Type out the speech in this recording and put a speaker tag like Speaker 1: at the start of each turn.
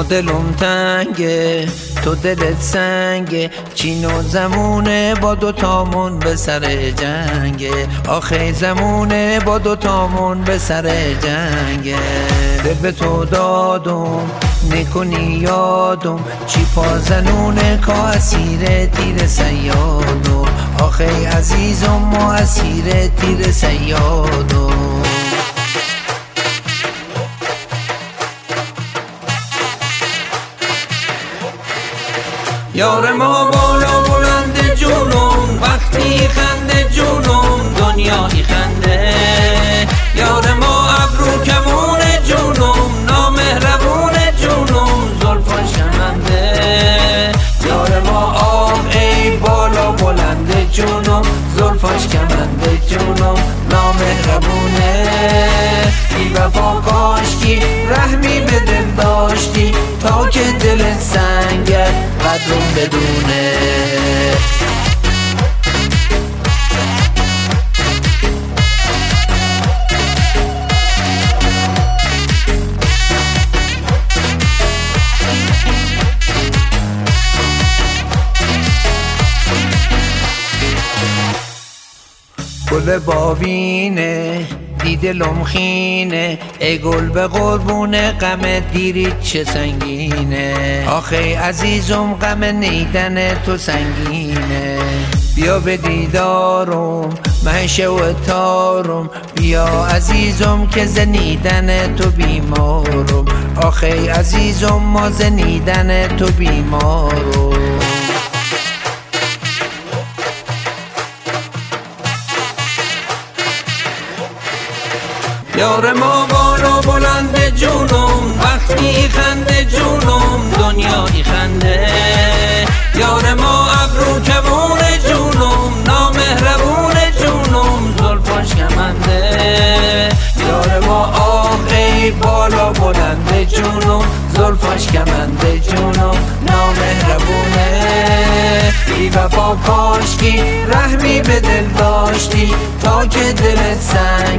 Speaker 1: دلم تنگه تو دلت سنگه، چین و زمونه با دوتامون به سر جنگه. آخه زمونه با دوتامون به سر جنگه. دل به تو دادم نکنی یادم، چی پازنونه که اسیر تیر صیادم. آخه عزیزم ما اسیر تیر صیادم. یار ما بالا بلند جونم، وقتی خنده جونم دنیایی خنده. یار ما ابرو کمون جونم، نامهربون جونم زلفان شمنده. یار ما آه ای بالا بلند جونم، زلفاش کمنده جونم نامهربونه. بی وفا کاشکی رحمی به دل داشتی، تا که دلت سنگه قدرم بدونه. گل باوینه دیدلم خینه، ای گل به قربون غم دیرید چه سنگینه. آخه عزیزم غم نیدن تو سنگینه. بیا به دیدارم مهشه و تارم، بیا عزیزم که زنیدن تو بیمارم. آخه عزیزم ما زنیدن تو بیمارم. یار ما بالا بلند جونم، وقتی خنده جونم دنیایی خنده. یار ما ابرو کمون جونم، نامهربون جونم زلفاش کمنده. یار ما آه ای بالا بلند جونم، زلفاش کمنده جونم نامهربونه. بی وفا کاشکی رحمی به دل داشتی، تا که دلت سنگ